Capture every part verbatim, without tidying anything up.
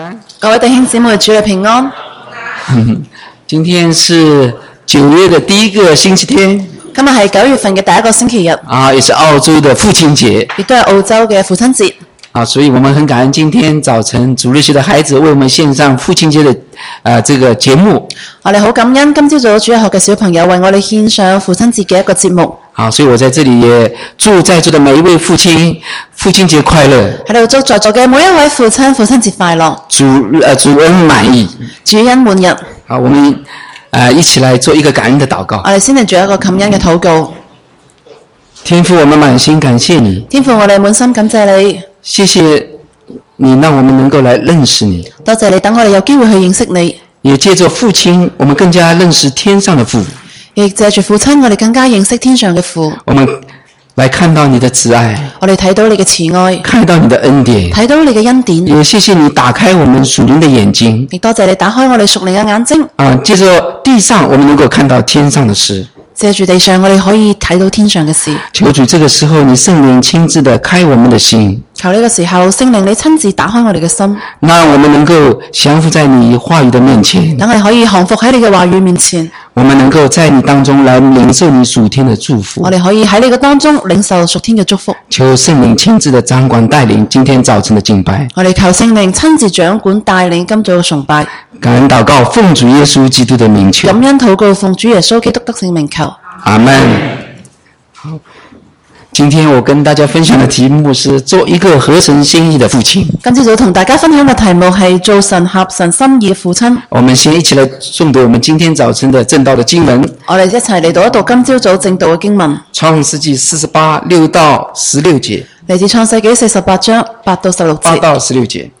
各位弟兄姊妹，主日平安。 今天是九月的第一个星期天。 今日係九月份嘅第一個星期日。 啊，也是澳洲的父親節。 亦都係澳洲嘅父親節。 啊，所以我們很感恩今天早晨主日學的孩子為我們獻上父親節的呃這個節目。 我哋好感恩今朝早主日學嘅小朋友為我哋獻上父親節嘅一個節目。 好，所以我在這裡也祝在座的每一位父親父親節快樂。 喺度祝在座嘅每一位父親父親節快樂。 主呃主恩滿意。 主恩滿溢。 好，我們呃一起來做一個感恩的禱告。 我哋先嚟做一個感恩嘅禱告。 天父，我們滿心感謝你。 天父，我哋滿心感謝你。 謝謝你讓我們能夠來認識你。 多謝你等我哋有機會去認識你。 也借着父親，我們更加認識天上的父。 亦借住父親，我哋更加認識天上嘅父。 我們來看到你的慈愛， 我哋睇到你嘅慈愛， 看到你的恩典， 睇到你嘅恩典。 也謝謝你打開我們屬靈的眼睛， 亦多謝你打開我哋屬靈嘅眼睛。 啊，借着地上我們能夠看到天上的事， 借住地上我哋可以睇到天上嘅事。 求主這個時候你聖靈親自的開我們的心， 求呢個時候聖靈你親自打開我哋嘅心， 讓我們能夠降服在你話語的面前， 等我哋可以降服喺你嘅話語面前。 我們能夠在你當中來領受你屬天的祝福。 我哋可以喺你嘅當中領受屬天嘅祝福。 求聖靈親自的掌管帶領今天早晨的敬拜。 我哋求聖靈親自掌管帶領今早嘅崇拜。 感恩禱告，奉主耶穌基督的名求。 感恩禱告，奉主耶穌基督得勝名求。 阿門。好，今天我跟大家分享的題目是做一個合神心意的父親。 今朝早同大家分享嘅題目係做神合神心意嘅父親。 我們先一起來誦讀我們今天早晨的正道的經文。 我哋一齊嚟讀一讀今朝早正道嘅經文。 創世紀四十八六到十六節。 嚟自創世紀四十八章八到十六節。 八到十六節。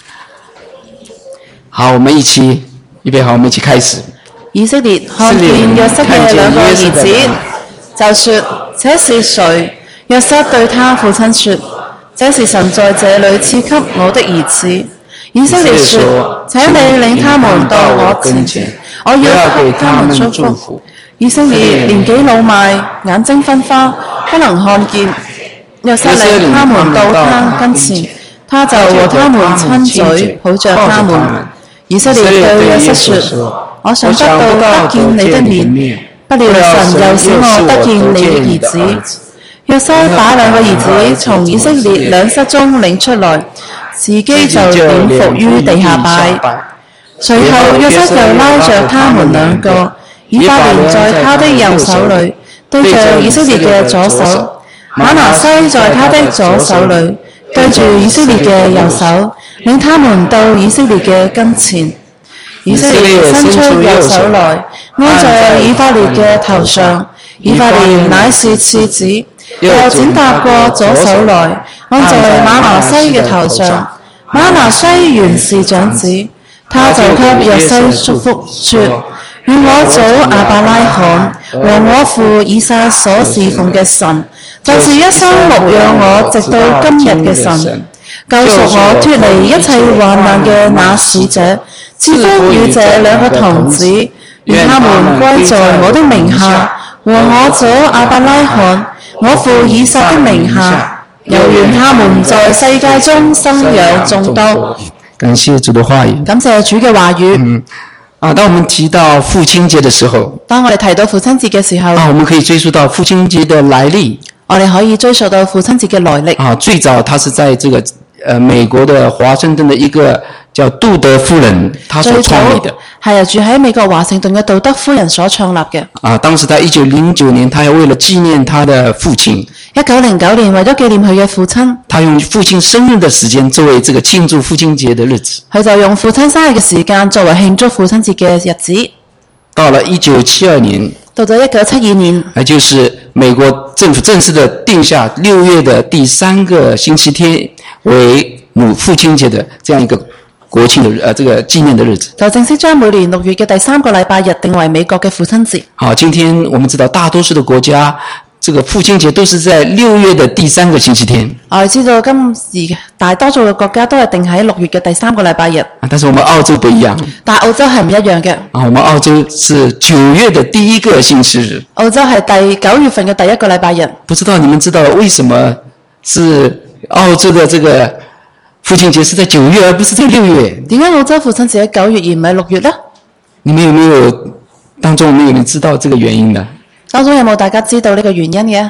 好，我們一起預備好，我們一起開始。 以色列看見約瑟嘅兩個兒子，就說：這是誰？約瑟對他父親說：這是神在這裏賜給我的兒子。以色列說：請你領他們到我前前，我要給他們祝福。以色列年紀老邁，眼睛昏花，不能看見。約瑟領他們到他跟前，他就和他們親嘴，抱着他們。以色列對約瑟說：我想得到得見你的面，不料神又使我得見你的兒子。約瑟把兩個兒子從以色列兩室中領出來，自己就俯伏於地下拜。隨後約瑟又拉着他們兩個，以法蓮在他的右手裏，對着以色列嘅左手；瑪拿西在他的左手裏，對住以色列嘅右手，領他們到以色列嘅跟前。以色列伸出右手來，按在以法蓮嘅頭上，以法蓮乃是次子；又轉搭過左手來，按在瑪拿西嘅頭上，瑪拿西原是長子。他就給約瑟祝福說：願我祖亞伯拉罕和我父以撒所侍奉嘅神，就是一生牧養我直到今日嘅神，救贖我脫離一切患難嘅那使者，賜福與這兩個童子，願他們歸在我的名下，和我祖亞伯拉罕、我父以撒的名下，又願他們在世界中生養眾多。 感謝主的話語。 感謝主嘅話語。 嗯，啊，當我們提到父親節的時候， 當我哋提到父親節嘅時候， 啊，我們可以追溯到父親節的來歷。 我哋可以追溯到父親節嘅來歷。 啊，最早它是在這個呃美國的華盛頓的一個叫杜德夫人，她所創立的。係啊，住喺美國華盛頓嘅杜德夫人所創立嘅。啊，當時在一九零九年，她要為了紀念她的父親。 一九零九年為咗紀念佢嘅父親， 她用父親生日的時間作為這個慶祝父親節的日子。 佢就用父親生日嘅時間作為慶祝父親節嘅日子。 到了一九七二年， 到咗一九七二年， 也就是美國政府正式的定下六月的第三個星期天為母父親節的這樣一個國慶的呃這個紀念的日子， 就正式將每年六月嘅第三個禮拜日定為美國嘅父親節。 好，今天我們知道大多數的國家，這個父親節都是在六月的第三個星期天。 我哋知道今時大多數嘅國家都係定喺六月嘅第三個禮拜日。 但是我們澳洲不一樣。 但澳洲係唔一樣嘅。 啊，我們澳洲是九月的第一個星期日。 澳洲係第九月份嘅第一個禮拜日。 不知道你們知道為什麼是澳洲的這個父親節是在九月，而不是在六月。 點解澳洲父親節喺九月而唔係六月呢？ 你們有沒有當中有沒有人知道這個原因的？ 當中有冇大家知道呢個原因嘅？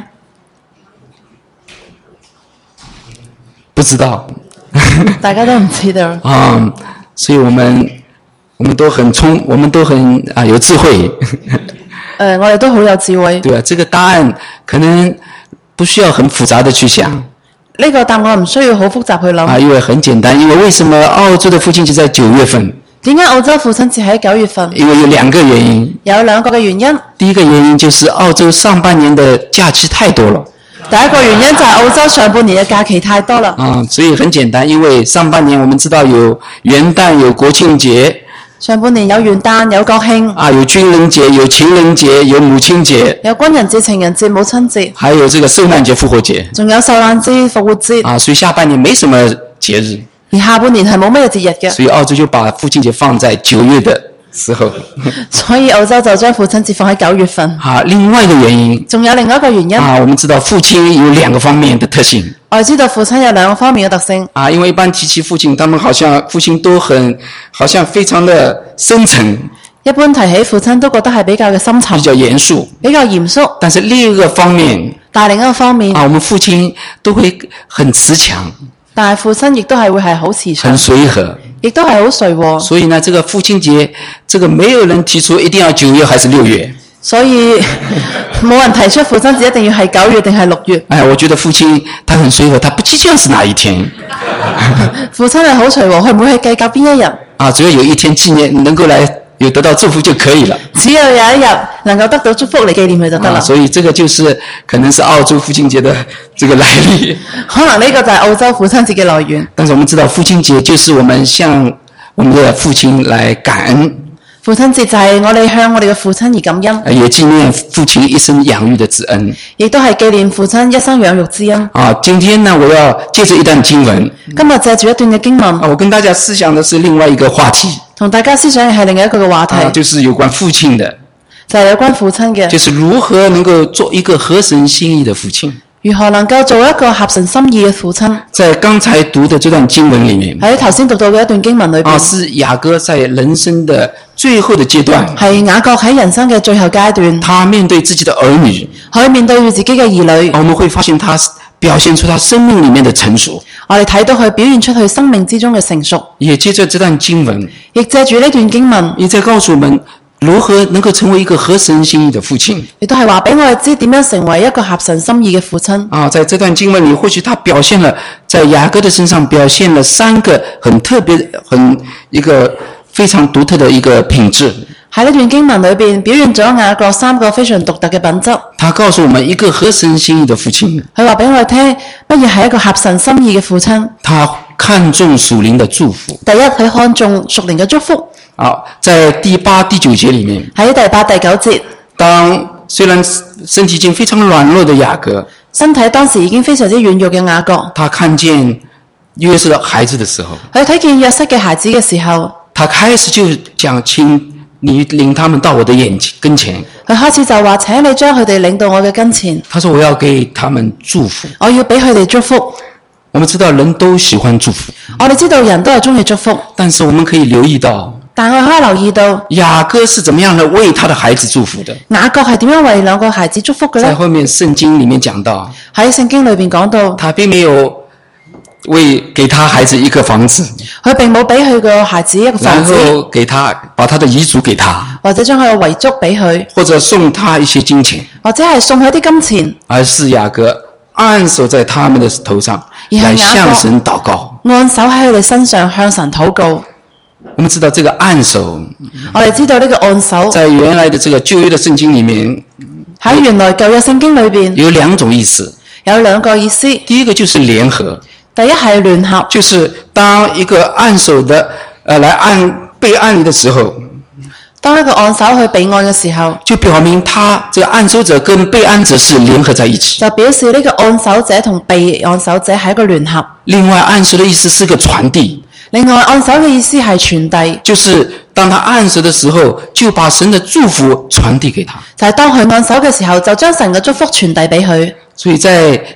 不知道。 大家都唔知道。 啊、嗯，所以我們我們都很聰，我們都很啊有智慧。 呃，我哋都好有智慧。 對啊，這個答案可能不需要很複雜的去想。 呢個答案唔需要好複雜去諗。 啊，因為很簡單，因為為什麼澳洲的父親節在九月份？ 點解澳洲父親節喺九月份？ 因為有兩個原因。 有兩個嘅原因。 第一個原因就是澳洲上半年的假期太多了。 第一個原因就係澳洲上半年嘅假期太多啦。 啊、嗯，所以很簡單，因為上半年我們知道有元旦、有國慶節。 上半年有元旦、有國慶。啊， 有軍人節、有情人節、有母親節。 有軍人節、情人節、母親節。 還有這個受難節、復活節。 仲有受難節、復活節。 啊，所以下半年沒什麼節日。 而下半年係冇咩節日嘅。 所以澳洲就把父親節放在九月的時候。 所以澳洲就將父親節放喺九月份。 啊，另外一個原因。 仲有另外一個原因。 啊，我們知道父親有兩個方面的特性。 我知道父親有兩個方面嘅特性。 啊，因為一般提起父親，他們好像父親都很，好像非常的深沉。 一般提起父親都覺得係比較嘅深沉。 比較嚴肅。 比較嚴肅。 但是另一個方面。 但另一個方面。 啊，我們父親都會很慈祥。 但係父親亦都係會係好慈祥。 很隨和。 亦都係好隨和。 所以呢，這個父親節，這個沒有人提出一定要九月還是六月。 所以冇人提出父親節一定要係九月定係六月。 哎，我覺得父親他很隨和，他不計較是哪一天。 父親係好隨和，佢唔會去計較邊一日。 啊，只要有一天紀念，能夠來有得到祝福就可以了。 只要有一日能夠得到祝福嚟紀念佢就得啦。 啊，所以這個就是可能是澳洲父親節的這個來歷。 可能呢個就係澳洲父親節嘅來源。 但是我們知道父親節就是我們向我們的父親來感恩。 父親節就係我哋向我哋嘅父親而感恩， 也紀念父親一生養育的之恩， 亦都係紀念父親一生養育之恩。 啊，今天呢，我要借着一段經文， 今日借住一段嘅經文， 啊，我跟大家思想的是另外一個話題， 同大家思想嘅係另一個嘅話題， 啊，就是有關父親的， 就係有關父親嘅， 就是如何能夠做一個合神心意的父親。 如何能夠做一個合神心意嘅父親？ 在剛才讀的這段經文裡面， 喺頭先讀到嘅一段經文裏邊， 啊，是雅各在人生的最後的階段， 係雅各喺人生嘅最後階段， 他面對自己的兒女， 佢面對住自己嘅兒女， 我們會發現他表現出他生命裡面的成熟。 我哋睇到佢表現出佢生命之中嘅成熟。 也借着這段經文， 亦借住呢段經文， 也在告訴我們如何能夠成為一個合神心意的父親， 亦都係話俾我哋知點樣成為一個合神心意嘅父親。 啊，在這段經文裡，或許他表現了在雅各的身上表現了三個很特別、很一個非常獨特的一個品質。 喺呢段經文裏邊，表現咗雅各三個非常獨特嘅品質。 他告訴我們一個合神心意的父親， 佢話俾我哋聽乜嘢係一個合神心意嘅父親。 他看重屬靈的祝福。 第一，佢看重屬靈嘅祝福。 好，在第八、第九節裡面， 喺第八、第九節， 當雖然身體已經非常軟弱的雅各， 身體當時已經非常之軟弱嘅雅各， 他看見約瑟的孩子的時候， 佢睇見約瑟嘅孩子嘅時候， 他開始就講，請你領他們到我的眼前跟前。 佢開始就話，請你將佢哋領到我嘅跟前。 他說我要給他們祝福， 我要俾佢哋祝福。 我們知道人都喜歡祝福， 我哋知道人都係中意祝福， 但是我們可以留意到， 但我可以留意到雅各是怎麼樣的為他的孩子祝福的。 雅各係點樣為兩個孩子祝福嘅呢？ 在後面聖經裡面講到， 喺聖經裏邊講到， 他並沒有為給他孩子一個房子， 佢並冇俾佢個孩子一個房子， 然後給他把他的遺囑給他， 或者將佢嘅遺囑俾佢， 或者送他一些金錢， 或者係送佢啲金錢， 而是雅各按手在他們的頭上，來向神禱告， 按手喺佢哋身上向神禱告。 我們知道這個按手， 我哋知道呢個按手， 在原來的這個舊約的聖經裡面， 喺原來舊約聖經裏邊有兩種意思， 有兩個意思。 第一個就是聯合， 第一係聯合， 就是當一個按手的，呃，來按被按的時候， 當一個按手去被按嘅時候， 就表明他這個按手者跟被按者是聯合在一起， 就表示呢個按手者同被按手者係一個聯合。 另外，按手的意思是個傳遞。 另外，按手嘅意思係傳遞， 就是當他按手的時候，就把神的祝福傳遞給他。 就係當佢按手嘅時候，就將神嘅祝福傳遞俾佢。 所以在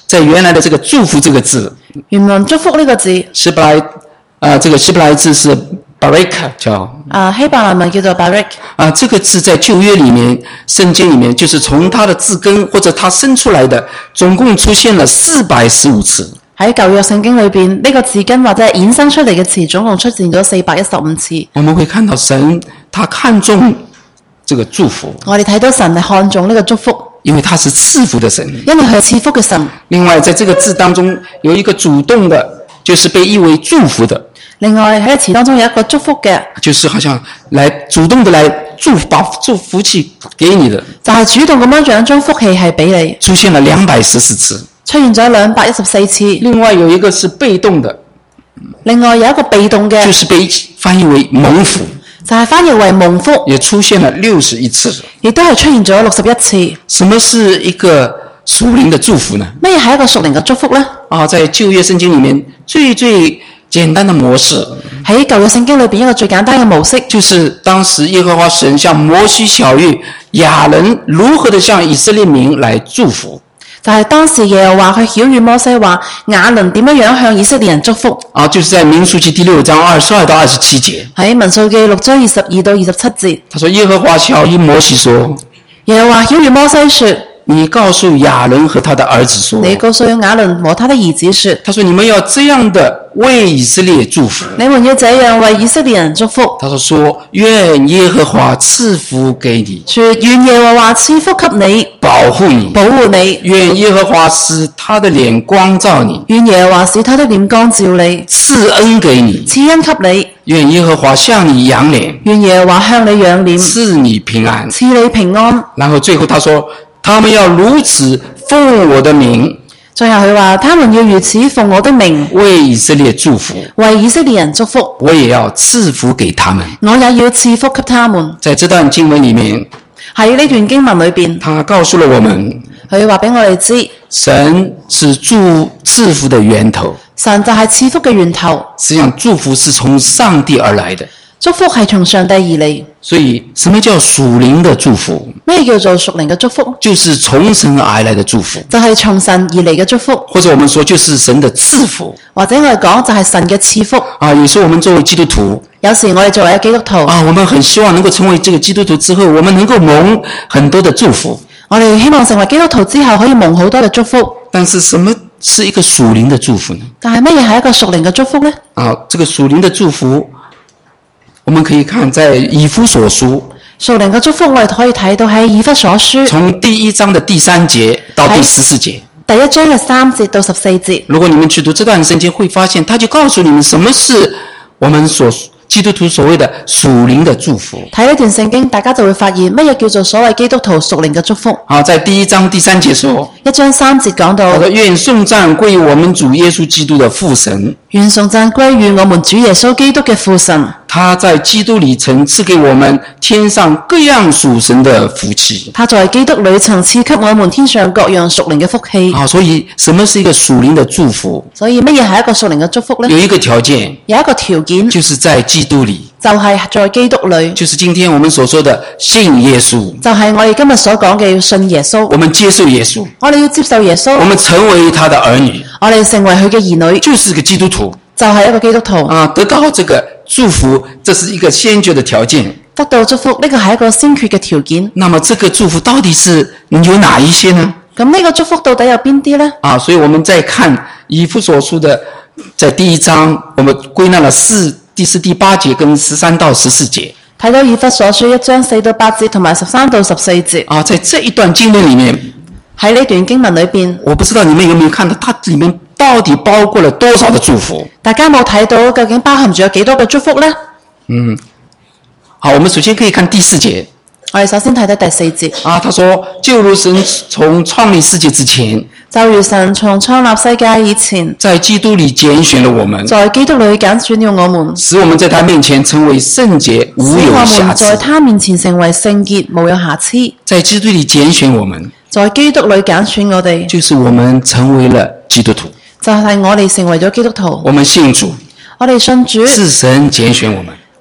在原来的这个祝福这个字， 原文祝福呢個字， 希伯來啊，这个希伯来字是 barak 叫啊希伯來文叫做 barak 啊，这个字在旧約里面，聖經里面就是從它的字根或者它生出來的，總共出現了四百十五次。 喺舊約聖經裏邊，呢、這個字根或者係衍生出嚟嘅詞，總共出現咗四百一十五次。 我們會看到神，他看重這個祝福。 我哋睇到神係看重呢個祝福。 因為他是賜福的神， 因為佢係賜福嘅神。 另外，在這個字當中有一個主動的，就是被譯為祝福的。 另外喺詞當中有一個祝福嘅， 就是好像來主動的來祝福，把祝福氣給你的， 就係、是、主動咁樣將祝福氣係俾你。 出現了兩百十四次， 出現咗兩百一十四次。 另外有一個是被動的， 另外有一個被動嘅， 就是被翻譯為蒙福。 就係、是、翻譯為蒙福， 也出現了六十一次， 亦都係出現咗六十一次。 什麼是一個屬靈的祝福呢？ 咩係一個屬靈嘅祝福呢？ 啊，在舊約聖經裡面最最簡單的模式， 喺舊約聖經裏邊一個最簡單嘅模式， 就是當時耶和華神向摩西曉諭亞倫如何的向以色列民來祝福。 就係、是、當時耶和華佢曉諭摩西話亞倫點樣樣向以色列人祝福。 啊，就是在民數記第六章二十二到二十七節。 喺民數記六章二十二到二十七節。 他說耶和華曉諭摩西說， 耶和華曉諭摩西說， 你告訴亞倫和他的兒子說， 你告訴亞倫和他的兒子說， 他說你們要這樣的為以色列祝福， 你們要這樣為以色列人祝福。 他說說願耶和華賜福給你， 說願耶和華賜福給你， 保護你， 保護你。 願耶和華使他的臉光照你， 願耶和華使他的臉光照你， 賜恩給你， 賜恩給你。 願耶和華向你仰臉， 願耶和華向你仰臉， 賜你平安， 賜你平安。 然後最後他說他們要如此奉我的名， 最後佢話他們要如此奉我的名為以色列祝福， 為以色列人祝福， 我也要賜福給他們， 我也要賜福給他們。 在這段經文裡面， 喺呢段經文裏邊， 他告訴了我們， 佢話俾我哋知， 神是祝賜福的源頭， 神就係賜福嘅源頭。 實際上祝福是從上帝而來的， 祝福係從上帝而嚟。 所以什麼叫屬靈的祝福？ 咩叫做屬靈嘅祝福？ 就是從神而來的祝福， 就係、是、從神而嚟嘅祝福， 或者我們說就是神的賜福， 或者我哋講就係神嘅賜福。 啊，有時候我們作為基督徒， 有時我哋作為基督徒， 啊，我們很希望能夠成為這個基督徒之後，我們能夠蒙很多的祝福。 我哋希望成為基督徒之後可以蒙好多嘅祝福。 但是什麼是一個屬靈的祝福呢？ 但係乜嘢係一個屬靈嘅祝福呢？ 啊，這個屬靈的祝福，我們可以看在以弗所書。 屬靈嘅祝福我哋可以睇到喺以弗所書， 從第一章的第三節到第十四節。 第一章嘅三節到十四節。 如果你們去讀這段聖經，會發現他就告訴你們什麼是我們所基督徒所謂的屬靈的祝福。 睇呢段聖經，大家就會發現乜嘢叫做所謂基督徒屬靈嘅祝福。 好，在第一章第三節說， 一章三節講到， 願頌讚歸於我們主耶穌基督的父神， 願頌讚歸於我們主耶穌基督嘅父神。 他在基督裏曾賜給我們天上各樣屬神的福氣。 他在基督裏曾賜給我們天上各樣屬靈嘅福氣。 啊，所以什麼是一個屬靈的祝福？ 所以乜嘢係一個屬靈嘅祝福呢？ 有一個條件， 有一個條件， 就是在基督裏， 就係、是、在基督裏， 就是今天我們所說的信耶穌， 就係、是、我哋今日所講嘅要信耶穌。 我們接受耶穌， 我哋要接受耶穌， 我們成為他的兒女， 我哋成為佢嘅兒女， 就是個基督徒， 就係、是、一個基督徒啊，得到這個祝福，這是一個先決的條件。 得到祝福，呢個係一個先決嘅條件。 那麼這個祝福到底是有哪一些呢？ 咁呢個祝福到底有邊啲呢？ 啊，所以我們再看以弗所書的，在第一章，我們歸納了四第四、第八節跟十三到十四節。 睇到以弗所書一章四到八節同埋十三到十四節。 啊，在這一段經文裡面， 喺呢段經文裏邊， 我不知道你們有沒有看到，它裡面到底包括了多少的祝福？ 大家冇睇到究竟包含住有幾多個祝福呢？ 嗯，好，我們首先可以看第四節。 我哋首先睇到第四節。 啊，他說：就如神從創立世界之前， 就如神從創立世界以前， 在基督裡揀選了我們， 在基督裡揀選了我們， 使我們在他面前成為聖潔，無有瑕疵。使我們在他面前成為聖潔，無有瑕疵。 在基督裡揀選我們， 在基督裡揀選我哋， 就是我們成為了基督徒。 就係、是、我哋成為咗基督徒。 我們信主， 我哋信主， 是神揀選我們。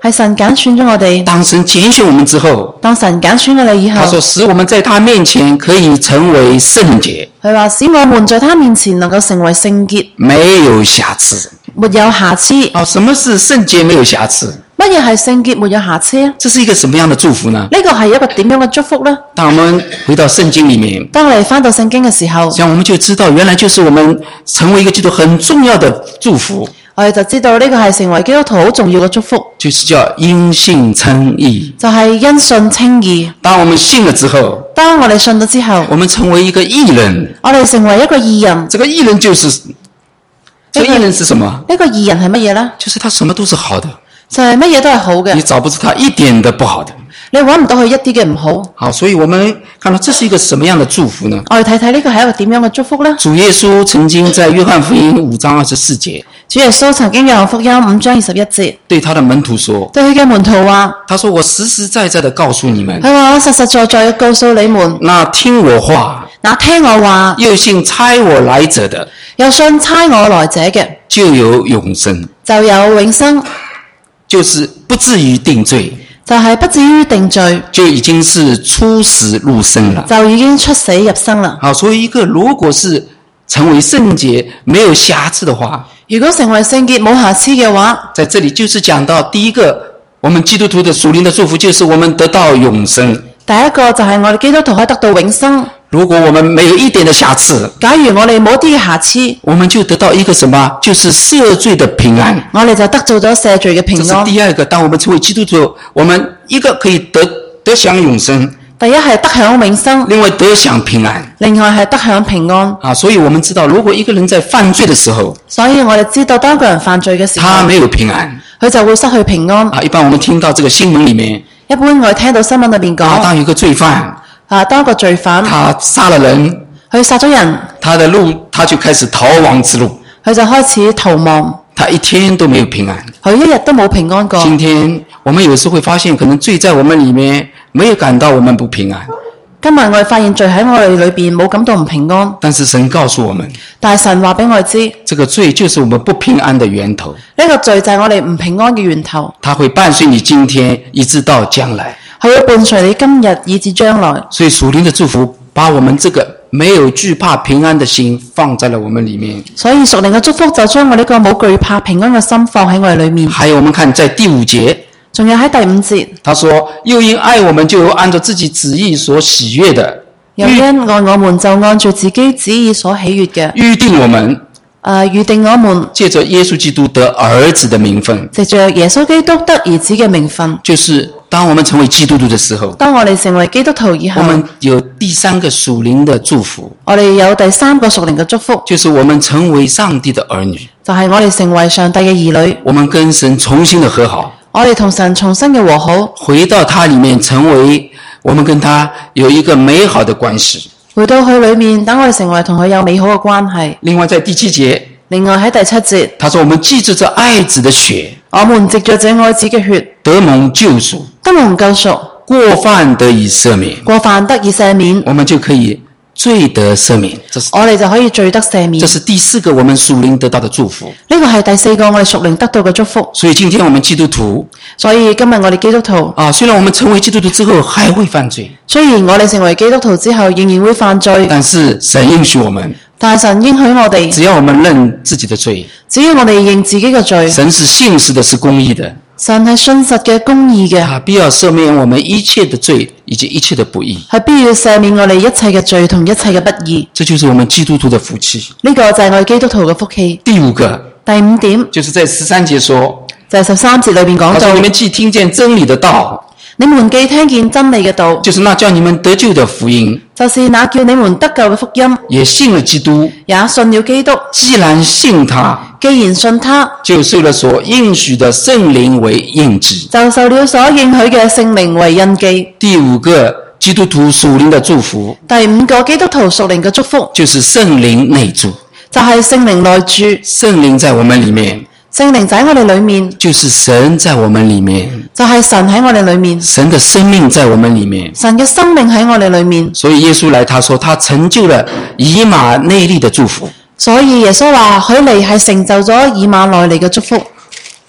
係神揀選咗我哋。 當神揀選我們之後， 當神揀選我哋以後， 他說使我們在他面前可以成為聖潔。 佢話使我們在他面前能夠成為聖潔， 沒有瑕疵。 沒有瑕疵。 哦，什麼是聖潔沒有瑕疵？ 乜嘢係聖潔沒有瑕疵？ 這是一個什麼樣的祝福呢？ 呢個係一個點樣嘅祝福呢？ 當我們回到聖經裡面， 當我哋翻到聖經嘅時候， 這樣我們就知道原來就是我們成為一個基督徒很重要的祝福。 我哋就知道呢個係成為基督徒好重要嘅祝福， 就是叫因信稱義， 就係因信稱義。 當我們信了之後， 當我哋信咗之後， 我們成為一個義人。 我哋成為一個義人。 這個義人就是，這個義人是什麼？ 呢個義人係乜嘢呢？ 就是他什麼都是好的， 就係乜嘢都係好嘅， 你找不出他一點的不好的， 你揾唔到佢一啲嘅唔好。 好，所以我們看到這是一個什麼樣的祝福呢？ 我哋睇睇呢個係一個點樣嘅祝福呢？ 主耶穌曾經在約翰福音五章二十四節， 主耶穌曾經約翰福音五章二十一節對他的門徒說， 對佢嘅門徒話， 他說我實實在在的告訴你們， 佢話我實實在在告訴你們， 那聽我話， 那聽我話， 又信差我來者的， 又信差我來者嘅， 就有永生， 就有永生， 就是不至於定罪， 就係不至於定罪， 就已經是出死入生了， 就已經出死入生啦。 好，所以一個如果是成為聖潔沒有瑕疵的話， 如果成為聖潔冇瑕疵嘅話， 在這裡就是講到第一個，我們基督徒的屬靈的祝福就是我們得到永生。 第一個就係我哋基督徒可以得到永生。 如果我們沒有一點的瑕疵， 假如我哋冇啲嘅瑕疵， 我們就得到一個什麼？就是赦罪的平安。 我哋就得到咗赦罪嘅平安。 這是第二個，當我們成為基督徒，我們一個可以得得享永生， 第一係得享永生， 另外得享平安， 另外係得享平安。 啊，所以我們知道，如果一個人在犯罪的時候， 所以我哋知道，當一個人犯罪嘅時候， 他沒有平安， 佢就會失去平安。 啊，一般我們聽到這個新聞裡面， 一般我哋聽到新聞裏邊講， 啊，當有一個罪犯， 啊，當一個罪犯， 他殺了人， 佢殺咗人， 他的路他就開始逃亡之路， 佢就開始逃亡， 他一天都沒有平安， 佢一日都冇平安過。 今天我們有時會發現，可能罪在我們裡面，沒有感到我們不平安。 今日我哋發現罪喺我哋裏邊冇感到唔平安， 但是神告訴我們， 但係神話俾我哋知， 這個罪就是我們不平安的源頭。 呢個罪就係我哋唔平安嘅源頭， 它會伴隨你今天一直到將來， 佢會伴隨你今日以至將來。 所以屬靈的祝福把我們這個沒有懼怕平安的心放在了我們裡面。 所以屬靈嘅祝福就將我呢個冇懼怕平安嘅心放喺我哋裏面。 還有我們看在第五節， 仲有喺第五節， 他說又因愛我們，就有按照自己旨意所喜悅的， 又因愛我們，就按照自己旨意所喜悅嘅， 預定我們， 誒預定我們借着耶穌基督得兒子的名分， 藉着耶穌基督得兒子嘅名分。 就是當我們成為基督徒的時候， 當我哋成為基督徒以後， 我們有第三個屬靈的祝福， 我哋有第三個屬靈嘅祝福， 就是我們成為上帝的兒女， 就係我哋成為上帝嘅兒女， 我們跟神重新的和好， 我哋同神重新嘅和好， 回到他裡面，成為我們跟他有一個美好的關係。 回到佢裏面，等我哋成為同佢有美好嘅關係。 另外在第七節， 另外喺第七節， 他說我們藉着這愛子的血， 我們藉着這愛子嘅血得蒙救贖， 得蒙救贖， 過犯得以赦免， 過犯得以赦免， 我們就可以罪得赦免。這是我哋就可以罪得赦免。 這是第四個我們屬靈得到的祝福。 呢個係第四個我哋屬靈得到嘅祝福。 所以今天我們基督徒， 所以今日我哋基督徒啊，雖然我們成為基督徒之後還會犯罪， 雖然我哋成為基督徒之後仍然會犯罪， 但是神應許我們， 但係神應許我哋， 只要我們認自己的罪， 只要我哋認自己嘅罪， 神是信實的，是公義的， 神係信實嘅、公義嘅， 啊，必要赦免我們一切的罪以及一切的不義， 係必要赦免我哋一切嘅罪同一切嘅不義。 這就是我們基督徒的福氣。 呢個就係我哋基督徒嘅福氣。 第五個， 第五點就是在十三節說， 就係十三節裏面講到， 你們既聽見真理的道， 你們既聽見真理嘅道， 就是那叫你們得救的福音， 就是那叫你們得救嘅福音， 也信了基督， 也信了基督。 既然信他， 既然信他， 就受了所應許的聖靈為印記， 就受了所應許嘅聖靈為印記。 第五個基督徒屬靈的祝福， 第五個基督徒屬靈嘅祝福， 就是聖靈內住， 就係聖靈內住。 聖靈在我們裡面， 聖靈在我哋裏面， 就是神在我們裡面， 就係神喺我哋裏面， 神的生命在我們裡面， 神嘅生命喺我哋裏面。 所以耶穌來，他說他成就了以馬內利的祝福。 所以耶穌話佢嚟係成就咗以馬內利嘅祝福。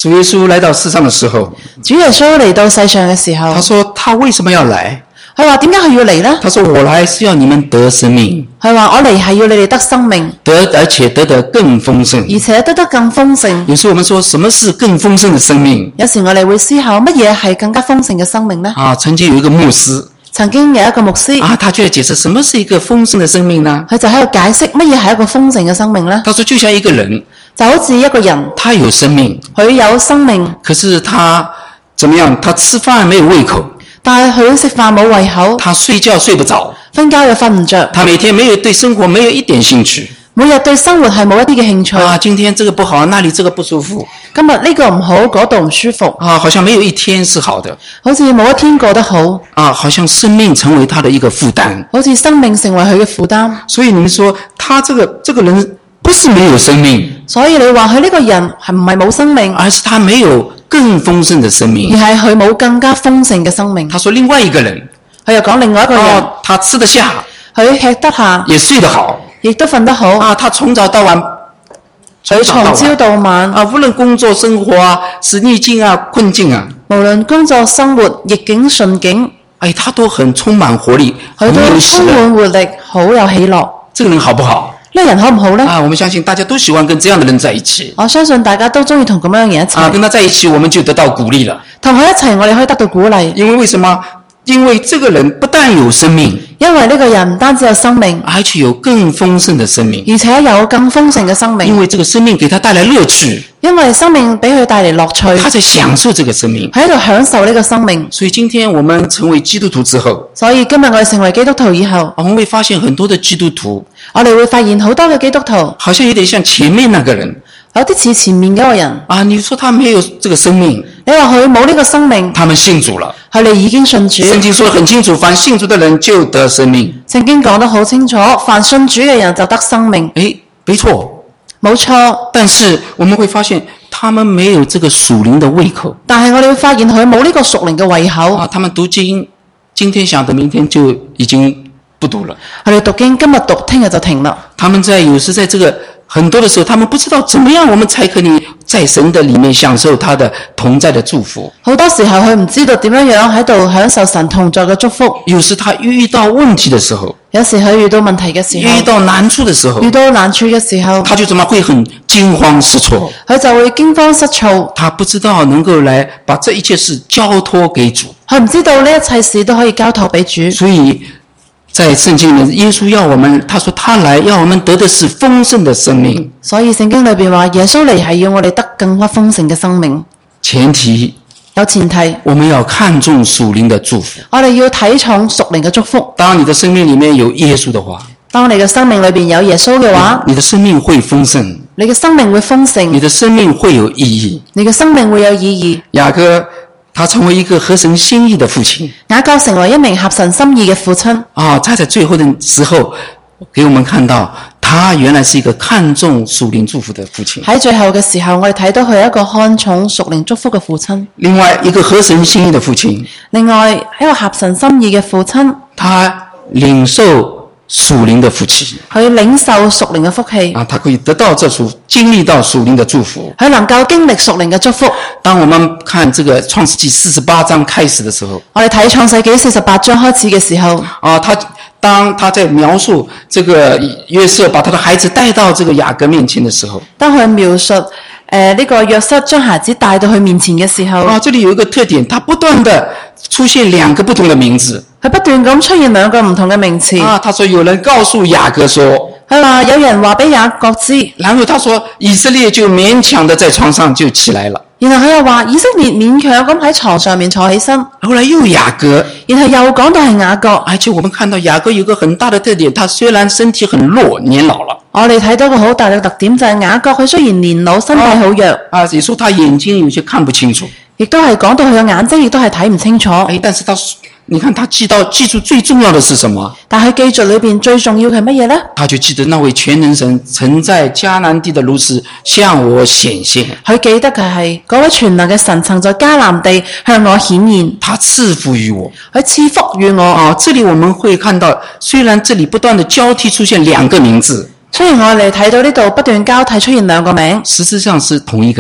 主耶穌來到世上的時候， 主耶穌嚟到世上嘅時候， 他說他為什麼要來？ 佢話點解佢要嚟呢？ 他說我來是要你們得生命。 佢話我嚟係要你哋得生命， 得而且得得更豐盛， 而且得得更豐盛。 有時我們說什麼是更豐盛的生命？ 有時我哋會思考乜嘢係更加豐盛嘅生命呢？ 啊，曾經有一個牧師， 曾經有一個牧師啊，他就來解釋什麼是一個豐盛的生命呢？ 佢就喺度解釋乜嘢係一個豐盛嘅生命呢？ 他說就像一個人， 就好似一個人， 他有生命， 佢有生命， 可是他怎麼樣？他吃飯沒有胃口。 但係佢食飯冇胃口， 他睡覺睡不着， 瞓覺又瞓唔着， 他每天沒有對生活沒有一點興趣， 每日對生活係冇一啲嘅興趣。 啊，今天這個不好，那裡這個不舒服， 今日呢個唔好，嗰度唔舒服， 啊，好像沒有一天是好的， 好似冇一天過得好， 啊，好像生命成為他的一個負擔， 好似生命成為佢嘅負擔。 所以你們說他這個這個人不是沒有生命， 所以你話佢呢個人係唔係冇生命， 而是他沒有更豐盛的生命， 而係佢冇更加豐盛嘅生命。 他說另外一個人， 佢又講另外一個人， 哦，他吃得下， 佢吃得下， 也睡得好， 亦都瞓得好。 啊，他從早到晚， 佢從朝到晚， 啊，無論工作生活啊，是逆境啊，困境啊， 無論工作生活逆境順境， 哎，他都很充滿活力， 佢都充滿活力，好有喜樂。 這個人好不好？ 呢個人好唔好呢？ 啊，我們相信大家都喜歡跟這樣的人在一起。 我相信大家都中意同咁樣嘅人一齊。 啊，跟他在一起，我們就得到鼓勵了。 同佢一齊，我哋可以得到鼓勵。 因為為什麼？因為這個人不但有生命， 因為呢個人唔單止有生命， 而且有更豐盛的生命， 而且有更豐盛嘅生命。 因為這個生命給他帶來樂趣， 因為生命俾佢帶嚟樂趣， 他在享受這個生命， 喺度享受呢個生命。 所以今天我們成為基督徒之後， 所以今日我哋成為基督徒以後， 我們會發現很多的基督徒， 我哋會發現好多嘅基督徒， 好像有點像前面那個人， 有啲似前面嗰個人。 啊，你說他沒有這個生命， 你話佢冇呢個生命， 他們信主了， 佢哋已經信主。 聖經說得很清楚，凡信主的人就得生命。 聖經講得好清楚，凡信主嘅人就得生命。 誒，沒錯， 冇錯。 但是我們會發現，他們沒有這個屬靈的胃口。 但係我哋會發現佢冇呢個屬靈嘅胃口。 啊，他們讀經，今天想的，明天就已經不讀了。 佢哋讀經，今日讀，聽日就停啦。 他們在有時在這個很多的時候，他們不知道怎麼樣我們才可以在神的裡面享受他的同在的祝福。 好多時候佢唔知道點樣樣喺度享受神同在嘅祝福。 有時他遇到問題的時候， 有時佢遇到問題嘅時候， 遇到難處的時候， 遇到難處嘅時候， 他就怎麼會很驚慌失措？ 佢就會驚慌失措。 他不知道能夠來把這一切事交託給主。 佢唔知道呢一切事都可以交託俾主。 所以在聖經裏，耶穌要我們，他說他來要我們得的是豐盛的生命。 所以聖經裏邊話，耶穌嚟係要我哋得更加豐盛嘅生命。 前提有前提， 我們要看重屬靈的祝福。 我哋要睇重屬靈嘅祝福。 當你的生命裏面有耶穌的話， 當你嘅生命裏邊有耶穌嘅話， 你的生命會豐盛， 你嘅生命會豐盛， 你的生命會有意義， 你嘅生命會有意義。 雅各他成為一個合神心意的父親， 雅各成為一名合神心意嘅父親。 啊，他在最後的時候給我們看到，他原來是一個看重屬靈祝福的父親。 喺最後嘅時候，我哋睇到佢係一個看重屬靈祝福嘅父親。 另外一個合神心意的父親， 另外一個合神心意嘅父親， 他領受屬靈的福氣， 佢領受屬靈嘅福氣啊，他可以得到這屬經歷到屬靈的祝福， 佢能夠經歷屬靈嘅祝福。 當我們看這個創世紀四十八章開始的時候， 我哋睇創世紀四十八章開始嘅時候， 啊，他當他在描述這個約瑟把他的孩子帶到這個雅各面前的時候， 當佢描述誒呢、呃這個約瑟將孩子帶到佢面前嘅時候， 啊，這裡有一個特點，他不斷的出現兩個不同的名字， 佢不斷咁出現兩個唔同嘅名詞。 啊，他說有人告訴雅各說， 佢話有人話俾雅各知， 然後他說以色列就勉強的在床上就起來了。 然後佢又話以色列勉強咁喺床上面坐起身， 後來又雅各， 然後又講到係雅各。 而且我們看到雅各有個很大的特點，他雖然身體很弱，年老了， 我哋睇到個好大嘅特點就係雅各，佢雖然年老，身體好弱， 啊，也說他眼睛有些看不清楚， 亦都係講到佢嘅眼睛亦都係睇唔清楚。 誒，但是他，你看他記到記住最重要的是什麼？ 但係記住裏邊最重要係乜嘢呢？ 他就記得那位全能神曾在迦南地的如此向我顯現。 佢記得嘅係嗰位全能嘅神曾在迦南地向我顯現， 他賜福於我， 佢賜福於我。 啊，這裡我們會看到，雖然這裡不斷的交替出現兩個名字， 雖然我哋睇到呢度不斷交替出現兩個名， 實質上是同一個人。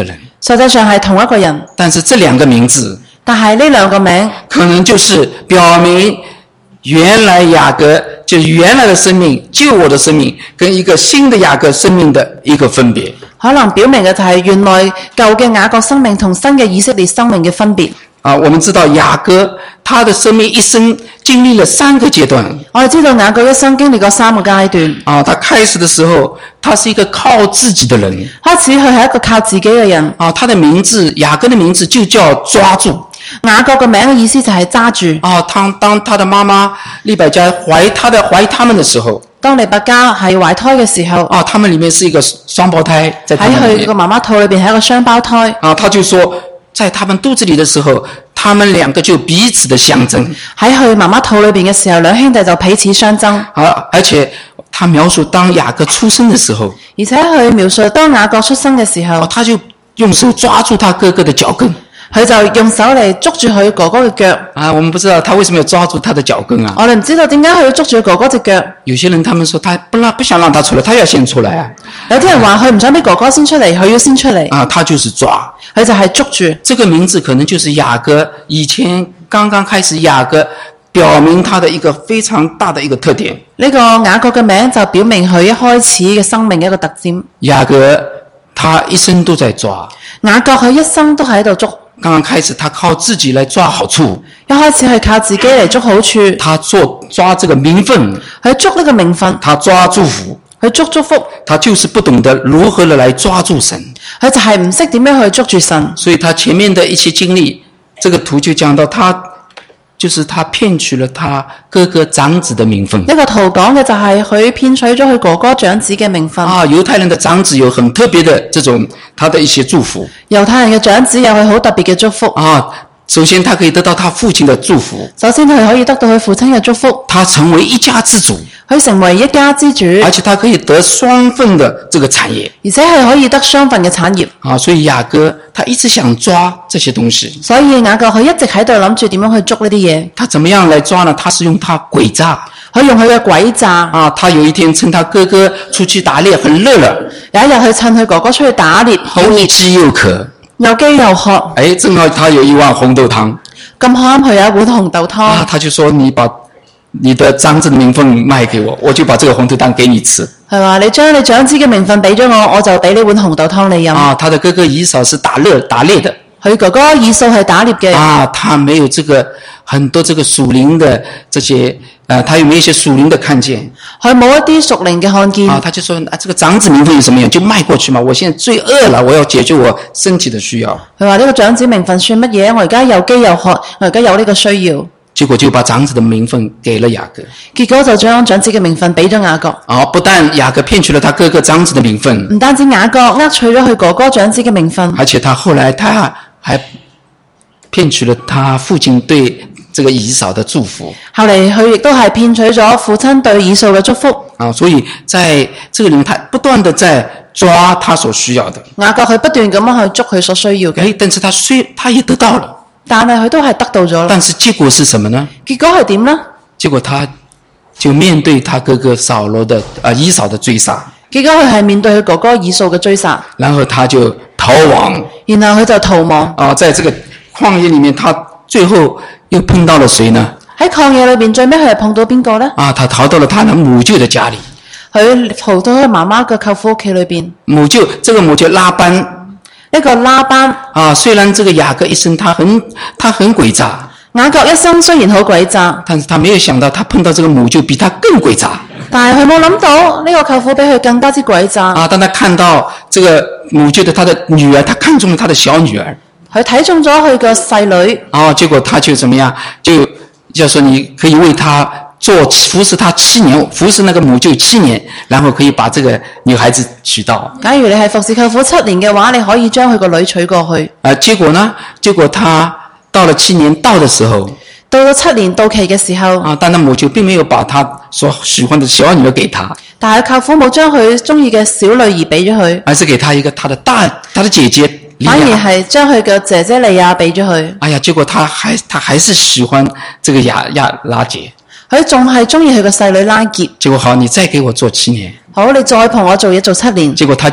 實際上係同一個人。 但是這兩個名字， 但係呢兩個名， 可能就是表明原來雅各就是原來的生命救我的生命跟一個新的雅各生命的一個分別。 可能表明嘅就係原來舊嘅雅各生命同新嘅以色列生命嘅分別。 啊，我們知道雅各他的生命一生經歷了三個階段。 我哋知道雅各一生經歷過三個階段。 啊，他開始的時候，他是一個靠自己的人。 開始佢係一個靠自己嘅人。 啊，他的名字雅各的名字就叫抓住。 雅各嘅名嘅意思就係揸住。 啊，當當他的媽媽利百加懷他的懷他們的時候， 當利百加係懷胎嘅時候， 啊，他們裡面是一個雙胞胎，在他們裡面喺佢個媽媽肚裏邊係一個雙胞胎。 啊，他就說，在他們肚子裡的時候，他們兩個就彼此的相爭。 喺佢媽媽肚裏邊嘅時候，兩兄弟就彼此相爭。 啊，而且他描述當雅各出生的時候， 而且佢描述當雅各出生嘅時候， 啊，他就用手抓住他哥哥的腳跟。 佢就用手嚟捉住佢哥哥嘅腳。 啊，我們不知道他為什麼要抓住他的腳跟啊？ 我哋唔知道點解佢要捉住哥哥隻腳。 有些人他們說他不讓不想讓他出來，他要先出來啊。 有啲人話佢唔想俾哥哥先出嚟，佢要先出嚟。 啊，他就是抓， 佢就係捉住。 這個名字可能就是雅各以前剛剛開始雅各表明他的一個非常大的一個特點。 呢個雅各嘅名就表明佢一開始嘅生命嘅一個特徵。 雅各他一生都在抓。 雅各佢一生都喺度捉。 剛剛開始他靠自己來抓好處， 一開始係靠自己嚟捉好處， 他做抓這個名分， 佢捉呢個名分， 他抓祝福， 佢捉祝福， 他就是不懂得如何的來抓住神， 佢就係唔識點樣去捉住神。 所以他前面的一些經歷，這個圖就講到他就是他騙取了他哥哥長子的名分。 呢個圖講嘅就係佢騙取咗佢哥哥長子嘅名分。 啊，猶太人的長子有很特別的這種他的一些祝福。 猶太人嘅長子有佢好特別嘅祝福。 啊，首先他可以得到他父親的祝福。 首先佢可以得到佢父親嘅祝福。 他成為一家之主。 佢成為一家之主。 而且他可以得雙份的這個產業。 而且係可以得雙份嘅產業。 啊，所以雅各他一直想抓這些東西。 所以雅各佢一直喺度諗住點樣去捉呢啲嘢。 他怎麼樣來抓呢？他是用他詭詐。 佢用佢嘅詭詐。 啊，他有一天趁他哥哥出去打獵很熱了， 有一日佢趁佢哥哥出去打獵， 又飢又渴， 又飢又渴。 哎，正好他有一碗紅豆湯。 咁啱佢有一碗紅豆湯。 啊，他就說你把你的長子的名分賣給我，我就把這個紅豆湯給你吃。 係話你將你長子嘅名分俾咗我，我就俾呢碗紅豆湯你飲。 啊，他的哥哥以掃是打獵打獵的。 佢哥哥以掃係打獵嘅。 啊，他沒有這個很多這個屬靈的這些，呃，他有沒有一些屬靈的看見？ 佢冇一啲屬靈嘅看見。 啊，他就說啊，這個長子名分有什麼用？就賣過去嘛。我現在最餓了，我要解決我身體的需要。 佢話呢個長子名分算乜嘢？我而家又飢又渴，我而家有呢個需要。 結果就把長子的名分給了雅各。 結果就將長子嘅名分俾咗雅各。 啊，不但雅各騙取了他哥哥長子的名分， 唔單止雅各呃取咗佢哥哥長子嘅名分， 而且他後來他還騙取了他父親對這個以掃的祝福。 後嚟佢亦都係騙取咗父親對以掃嘅祝福。 啊，所以在這個裡面，他不斷的在抓他所需要的。 雅各佢不斷咁樣去捉佢所需要嘅。 誒，但是他雖他也得到了。 但係佢都係得到咗啦。 但是結果是什麼呢？ 結果係點呢？ 結果他就面對他哥哥掃羅的啊、呃、以掃的追殺。 結果佢係面對佢哥哥以掃嘅追殺。 然後他就逃亡。 然後佢就逃亡。 啊，在這個曠野裡面，他最後又碰到了誰呢？ 喺曠野裏邊，最尾佢係碰到邊個呢？ 啊，他逃到了他的母舅的家裡。 佢逃到佢媽媽嘅舅父屋企裏邊。 母舅，這個母舅拉班。 一個拉班啊，雖然這個雅各一生他很他很詭詐， 雅各一生雖然好詭詐， 但是他沒有想到他碰到這個母舅比他更詭詐。 但係佢冇諗到呢個舅父比佢更加之詭詐。 啊，當他看到這個母舅的他的女兒，他看中了他的小女兒， 佢睇中咗佢個細女。 啊，結果他就怎麼樣？就就說你可以為他做服侍他七年，服侍那個母舅七年，然後可以把這個女孩子娶到。 假如你係服侍舅父七年嘅話，你可以將佢個女娶過去。 啊，結果呢？結果他到了七年到的時候， 到咗七年到期嘅時候， 啊，但那母舅並沒有把他所喜歡的小女兒給他， 但係舅父冇將佢中意嘅小女兒俾咗佢， 而是給他一個他的大他的姐姐利亞， 反而係將佢嘅姐姐利亞俾咗佢。 哎呀，結果他還他還是喜歡這個亞亞拉結。 佢仲係中意佢個細女拉結。 結果好，你再給我做七年。 好，你再同我做嘢做七年。 結果他就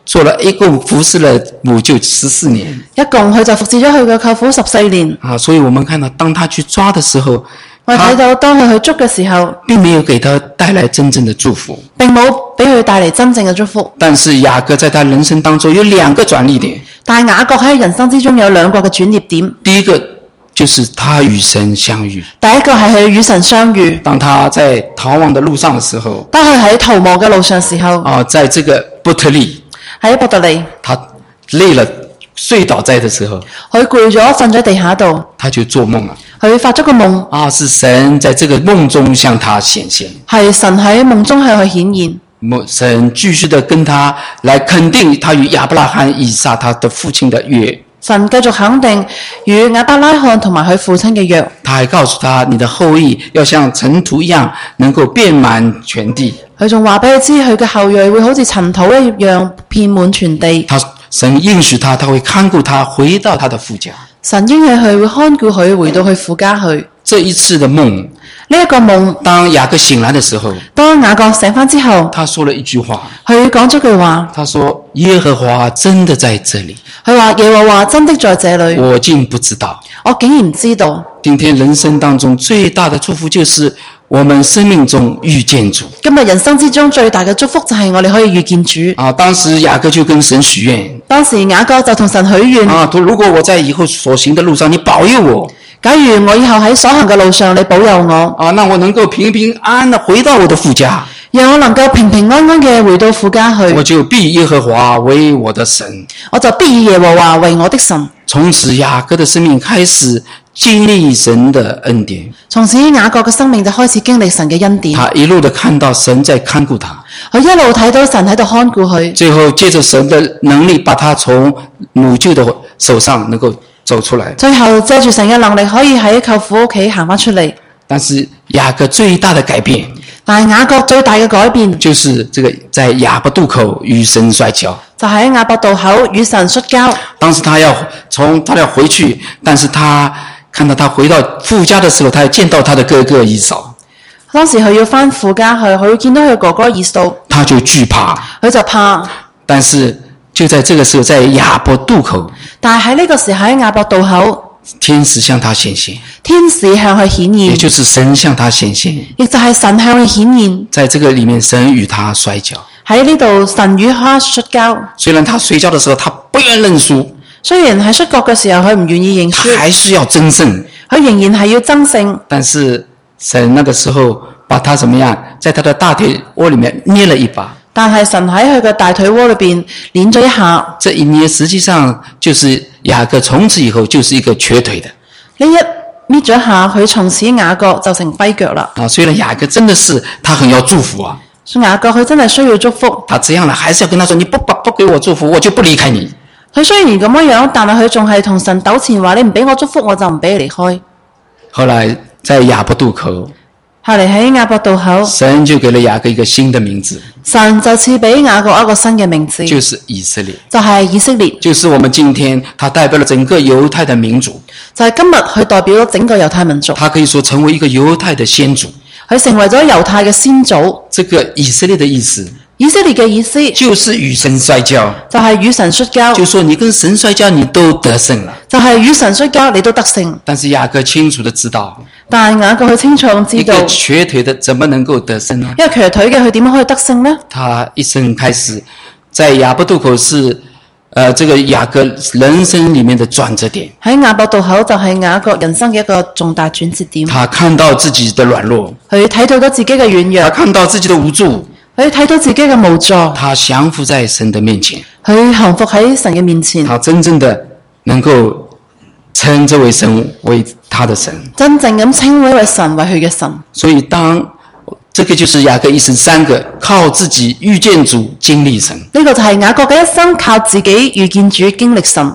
做了一共服侍了母舅十四年。 一共佢就服侍咗佢嘅舅父十四年。 啊，所以我们看到，當他去抓的時候， 我睇到當佢去捉嘅時候， 並沒有給他帶來真正的祝福， 並冇俾佢帶嚟真正嘅祝福。 但是雅各在他人生當中有兩個轉捩點。 但係雅各喺人生之中有兩個嘅轉捩點。 第一個就是他與神相遇。 第一個係佢與神相遇。 當他在逃亡的路上的時候， 當佢喺逃亡嘅路上時候， 啊，在這個伯特利， 喺伯特利， 他累了睡倒在的時候， 佢攰咗瞓咗地下度， 他就做夢了。 佢發咗個夢， 啊，是神在這個夢中向他顯現， 係神喺夢中向佢顯現。 神繼續的跟他來肯定他與亞伯拉罕、以撒他的父親的約。 神繼續肯定與亞伯拉罕同埋佢父親嘅約。 他還告訴他，你的後裔要像塵土一樣，能夠遍滿全地。 佢仲話俾佢知，佢嘅後裔會好似塵土一樣遍滿全地。 他神應許他，他會看顧他回到他的父家。 神應許佢會看顧佢回到佢父家去。 這一次的夢， 呢一個夢， 當雅各醒來的時候， 當雅各醒返之後， 他說了一句話， 佢講咗句話， 他說耶和華真的在這裡。 佢話耶和華真的在這裡， 我竟不知道。 我竟然知道。 今天人生當中最大的祝福就是我們生命中遇見主。 今日人生之中最大嘅祝福就係我哋可以遇見主。 啊，當時雅各就跟神許願。 當時雅各就同神許願。 啊，如果我在以後所行的路上，你保佑我。 假如我以後喺所行嘅路上，你保佑我。 啊，那我能夠平平安安地回到我的父家。 讓我能夠平平安安嘅回到父家去。 我就必耶和華為我的神。 我就必以耶和華為我的神。 從此雅各的生命開始經歷神的恩典。 從此雅各嘅生命就開始經歷神嘅恩典。 他一路的看到神在看顧他。 佢一路睇到神喺度看顧佢。 最後借着神的能力，把他從母舅的手上能夠走出來。 最後借住神嘅能力，可以喺舅父屋企行返出嚟。 但是雅各最大的改變， 但係雅各最大嘅改變， 就是這個在雅博渡口與神摔跤。 就喺雅博渡口與神摔跤。 當時他要從他要回去，但是他看到他回到父家的時候，他要見到他的哥哥以掃。 當時佢要返父家去，佢見到佢哥哥以掃， 他就懼怕， 佢就怕。 但是就在這個時候，在雅博渡口， 但係喺呢個時候喺雅博渡口， 天使向他顯現， 天使向佢顯現， 也就是神向他顯現， 亦就係神向佢顯現。 在這個裡面，神與他摔跤。 喺呢度，神與他摔跤。 雖然他摔跤的時候，他不願認輸。雖然喺摔角嘅時候，佢唔願意認輸， 他還是要爭勝。 佢仍然係要爭勝。 但是神那個時候把他怎麼樣，在他的大腿窩裡面捏了一把。但係神喺佢嘅大腿窩裏邊捏咗一下，這一捏實際上就是雅各從此以後就是一個瘸腿的。 呢一搣咗一下，佢從此雅各就成跛腳啦。 啊，雖然雅各真的是他很要祝福啊， 雅各佢真係需要祝福。 他這樣呢，還是要跟他說：你不不不給我祝福，我就不離開你。 佢雖然咁樣樣，但係佢仲係同神糾纏話：你唔俾我祝福，我就唔俾你離開。 後來在雅博渡口。 後嚟喺雅博渡口， 神就給了雅各一個新的名字。 神就賜俾雅各一個新嘅名字， 就是以色列， 就係以色列， 就是我們今天，他代表了整個猶太的民族， 就係今日佢代表咗整個猶太民族。 他可以說成為一個猶太的先祖， 佢成為咗猶太嘅先祖。 這個以色列的意思， 以色列嘅意思就是與神摔跤， 就係與神摔跤。 就說你跟神摔跤，你都得勝了， 就係與神摔跤，你都得勝。 但是雅各清楚的知道。 但係雅各佢清楚知道， 一個瘸腿的怎麼能夠得勝呢？ 因為瘸腿嘅佢點樣可以得勝呢？ 他一生開始在雅博渡口是，呃，這個雅各人生裡面的轉折點。 喺雅博渡口就係雅各人生嘅一個重大轉折點。 他看到自己的軟弱， 佢睇到咗自己嘅軟弱， 他看到自己的無助， 佢睇到自己嘅無助， 他降服在神的面前， 佢降服喺神嘅面前， 他真正的能夠稱這位神為他的神， 真正咁稱呢位神為佢嘅神。 所以當這個就是雅各一生三個靠自己遇見主經歷神， 呢個就係雅各嘅一生靠自己遇見主經歷神。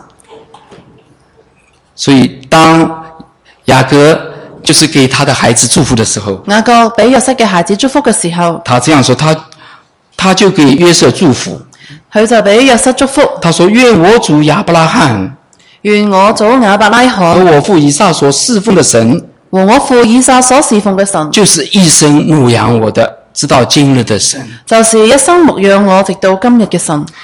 所以當雅各就是給他的孩子祝福的時候， 雅各俾約瑟嘅孩子祝福嘅時候， 他這樣說，他他就給約瑟祝福， 佢就俾約瑟祝福。 他說：願我主亞伯拉罕， 願我祖亞伯拉罕和我父以撒所侍奉的神， 和我父以撒所侍奉嘅神， 就是一生牧養我的，直到今日的神， 就是一生牧養我直到今日嘅神。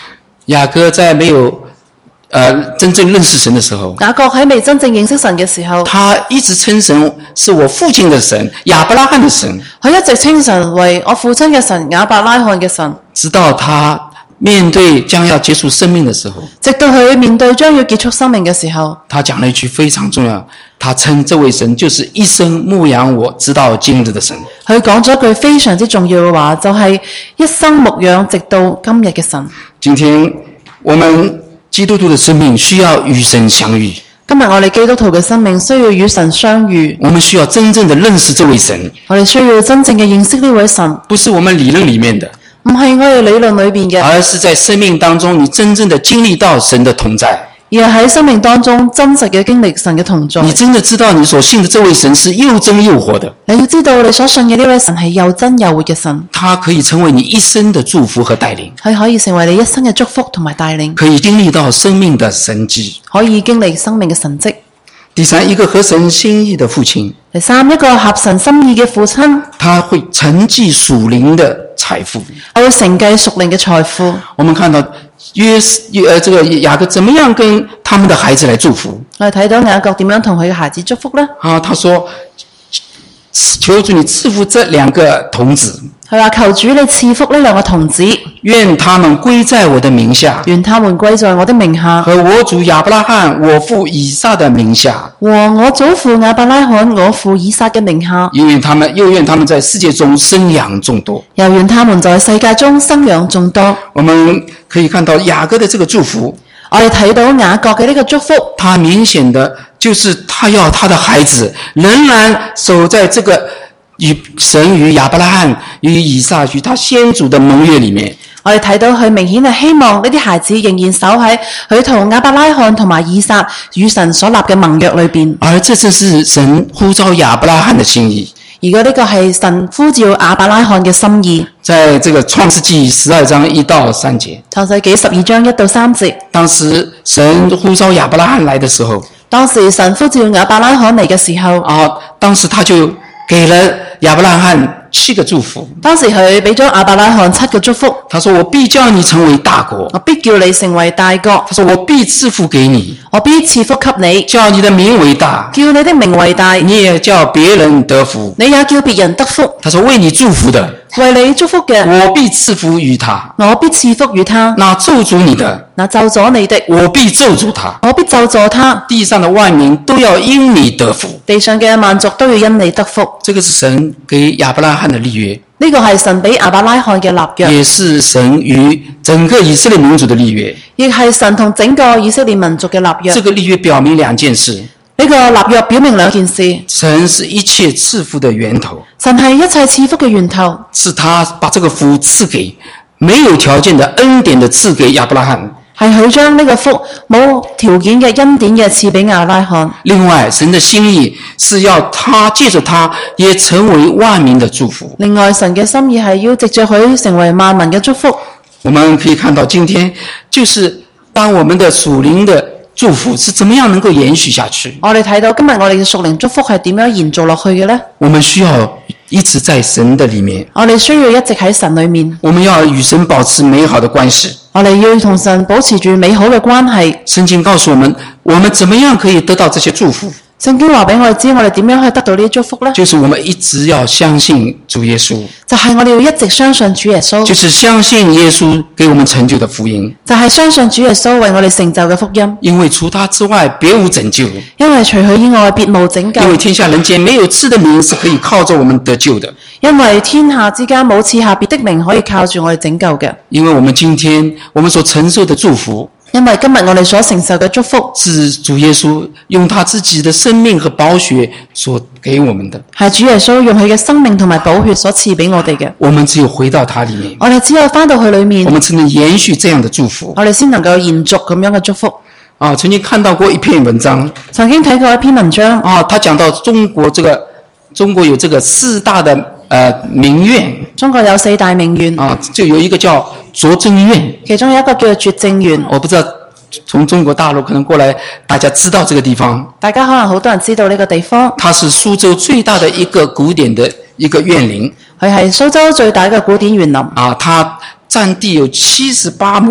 雅各在没有呃真正认识神的时候， 雅各喺未真正認識神嘅時候， 他一直稱神是我父親的神，亞伯拉罕的神。 佢一直稱神為我父親嘅神，亞伯拉罕嘅神。 直到他面對將要結束生命的時候， 直到佢面對將要結束生命嘅時候， 他講了一句非常重要，他稱這位神就是一生牧養我直到今日的神。 佢講咗一句非常之重要嘅話，就係、是、一生牧養直到今日嘅神。 今天我們基督徒的生命需要與神相遇。 今日我哋基督徒嘅生命需要與神相遇。 我們需要真正的認識這位神。 我哋需要真正嘅認識呢位神， 不是我們理論裡面的， 唔係我哋理論裏邊嘅， 而是在生命當中你真正的經歷到神的同在。 而係喺生命當中真實嘅經歷神嘅同在。 你真的知道你所信的這位神是又真又活的。 你要知道你所信嘅呢位神係又真又活嘅神。 他可以成為你一生的祝福和帶領。 佢可以成為你一生嘅祝福同埋帶領。 可以經歷到生命的神蹟。 可以經歷生命嘅神蹟。 第三，一個合神心意的父親。 第三，一個合神心意嘅父親。 他會承繼屬靈的財富。 佢會承繼屬靈嘅財富。 我們看到約約呃這個雅各怎麼樣跟他們的孩子來祝福？ 我哋睇到雅各點樣同佢嘅孩子祝福呢？ 啊，他說：求主你賜福這兩個童子。 佢話求主你賜福呢兩個童子， 願他們歸在我的名下， 願他們歸在我的名下， 和我主亞伯拉罕我父以撒的名下， 和我祖父亞伯拉罕我父以撒嘅名下。 又願他們又願他們在世界中生養眾多， 又願他們在世界中生養眾多。 我們可以看到雅各的這個祝福， 我哋睇到雅各嘅呢個祝福， 他明顯的就是他要他的孩子仍然守在這個與神與亞伯拉罕與以撒與他先祖的盟約裡面。 我哋睇到佢明顯係希望呢啲孩子仍然守喺佢同亞伯拉罕同埋以撒與神所立嘅盟約裏邊。 而這正是神呼召亞伯拉罕的心意。 如果呢個係神呼召亞伯拉罕嘅心意， 在這個創世紀十二章一到三節。 創世紀十二章一到三節。 當時神呼召亞伯拉罕來的時候， 當時神呼召亞伯拉罕嚟嘅時候， 啊，當時他就給了亞伯拉罕七個祝福。 當時佢俾咗亞伯拉罕七個祝福。 他說：我必叫你成為大國， 我必叫你成為大國。 他說：我必賜福給你， 我必賜福給你， 叫你的名為大， 叫你的名為大， 你也叫別人得福， 你也叫別人得福。 他說：為你祝福的， 為你祝福嘅， 我必賜福於他， 我必賜福於他。 那咒詛你的， 那咒詛你的， 我必咒詛他， 我必咒詛他。 地上的萬民都要因你得福， 地上嘅萬族都要因你得福。 這個是神給亞伯拉罕的立約。 呢個係神俾亞伯拉罕嘅立約， 也是神與整個以色列民族的立約， 亦係神同整個以色列民族嘅立約。 這個立約表明兩件事。 呢個立約表明兩件事。 神是一切賜福的源頭， 神係一切賜福嘅源頭， 是他把這個福賜給沒有條件的恩典的賜給亞伯拉罕。 係佢將呢個福冇條件嘅恩典嘅賜俾亞伯拉罕。 另外，神的心意是要他借着他也成為萬民的祝福。 另外，神嘅心意係要藉着佢成為萬民嘅祝福。 我們可以看到，今天就是當我們的屬靈的祝福是怎麼樣能夠延續下去。 我哋睇到今日我哋嘅屬靈祝福係點樣延續落去嘅呢？ 我們需要一直在神的裡面。 我哋需要一直喺神裡面。 我們要與神保持美好的關係。 我哋要同神保持住美好嘅關係。 聖經告訴我們，我們怎麼樣可以得到這些祝福？ 聖經話俾我哋知，我哋點樣去得到呢啲祝福呢？ 就是我們一直要相信主耶穌。 就係我哋要一直相信主耶穌。 就是相信耶穌給我們成就的福音。 就係相信主耶穌為我哋成就嘅福音。 因為除他之外，別無拯救。 因為除佢以外，別無拯救。 因為天下人間沒有賜的名是可以靠着我們得救的。 因為天下之間冇賜下別的名可以靠住我哋拯救嘅。 因為我們今天我們所承受的祝福， 因為今日我哋所承受嘅祝福， 是主耶穌用他自己的生命和寶血所給我們的。 係主耶穌用佢嘅生命同埋寶血所賜俾我哋嘅。 我們只有回到他裡面， 我哋只有返到去裡面， 我們才能延續這樣的祝福。 我哋先能夠延續咁樣嘅祝福。 啊，曾經看到過一篇文章， 曾經睇過一篇文章。 啊，他講到中國這個中國有這個四大的呃名苑。 中國有四大名苑。 啊，就有一個叫拙政苑， 其中有一個叫做拙政苑。 我不知道從中國大陸可能過來，大家知道這個地方。 大家可能好多人知道呢個地方。 它是蘇州最大的一個古典的一個園林。 佢係蘇州最大一個古典園林。 啊，它佔地有七十八畝。